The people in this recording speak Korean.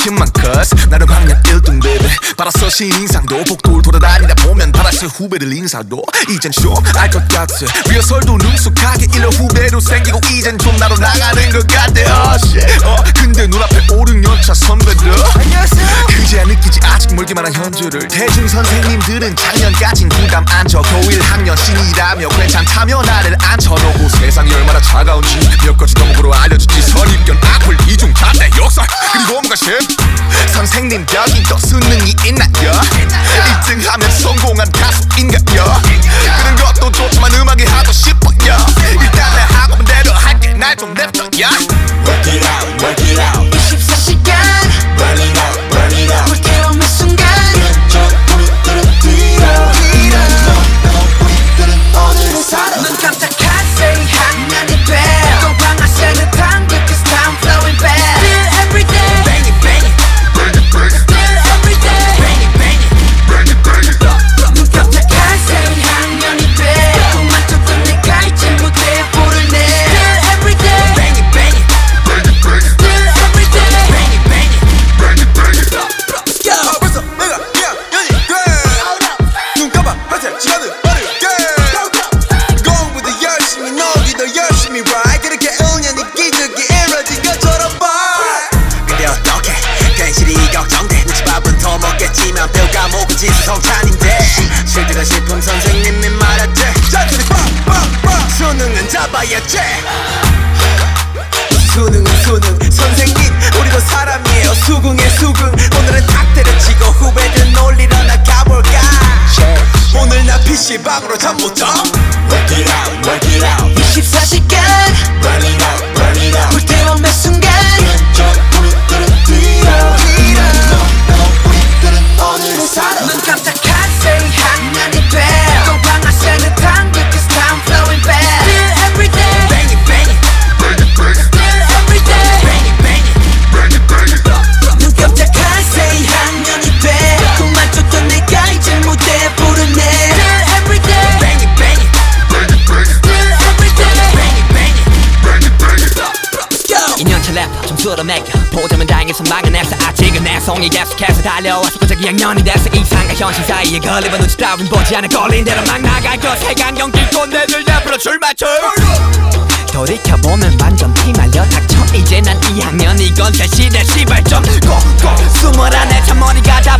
힘만 cause 나는 학년 1등 baby 받았어 신인상도 복도를 돌아다니다 보면 받았어 후배들 인사도 이젠 좀 알 것 같아 리허설도 능숙하게 일러 후배로 생기고 이젠 좀 나로 나가는 것 같아 근데 눈앞에 5, 6년차 선배들 그제야 느끼지 아직 멀기만 한 현주를 대중 선생님들은 작년까진 부담 안 져 고1 학년 신이라며 괜찮다며 나를 앉혀놓고 세상이 얼마나 차가운지 몇 가지 덕목으로 알려주지 선입견 악플 이중 단대 역설 그리고 뭔가 선생님 여기 또 수능이 있나요 1등하면 성공한 가수인가요 그런 것도 좋지만 음악이 하고 싶어요 일단 내 학업대로 할게 날 좀 냅둬요 Work it out, work it out 24시간 Burn it out, burn it out 불태우는 순간 저 우리들은 뒤로 우리들은 오늘을 살아 눈 깜짝할 새 학년이 돼 또 방아쇠는 당겨 cause time flowing back Still everyday Bang it bang it Still everyday Bang it bang it Bang it bang it 눈 깜짝할 새 학년이 돼 꿈만 쫓던 내가 이제 무대에 불을 내 Still everyday Bang it bang it Still everyday Bang it bang it Bang it bang it Let's go 벌써 내가 학년이 돼눈 감아 하세 시간은 빠르게 공부도 열심히 놀기도 열심히 right 그렇게 1년이 기적이 이뤄진 것처럼 봐 근데 어떡해 괜시리 걱정돼 눈치밥은 더 먹겠지만 배우 과목은 지수성찬인데 실드가 싶은 선생님이 말했지 잔소리 빵빵빵 수능은 잡아야지 수능은 수능 선생님 우리도 사람이에요 수긍의 수긍 오늘은 탁 때려치고 후배들 놀리러 나가볼까 오늘 나 PC방으로 잠 못 자 Work it out, work it out 24시간 Burn it out, burn it out 불태우는 순간 저 우리들은 뒤로 우리들은 오늘을 살아 눈 깜짝할 새 학년이 돼 또 방아쇠는 당겨 cause time flowing back Still everyday Bang it bang it Still everyday Bang it bang it Bang it bang it 눈 깜짝할 새 학년이 돼 꿈만 쫓던 내가 이제 무대에 불을 내 Still everyday Bang it bang it Still everyday Bang it bang it Bang it bang it 2년차 래퍼 점수로 매겨 보자면 다행해서 망해냈어 아직은 내 송이 계속해서 달려와서 고작 2학년이 됐어 이상과 현실 사이에 걸리면 눈치 따윈 보지 않아 걸린 대로 막 나갈 거 세강경 끼고 내들 옆으로 줄 맞춰 돌이켜보면 완전 피말려 닥쳐 이제 난 2학년 이건 새 시대 시발점 꼭꼭 숨어라 내 참 머리가 다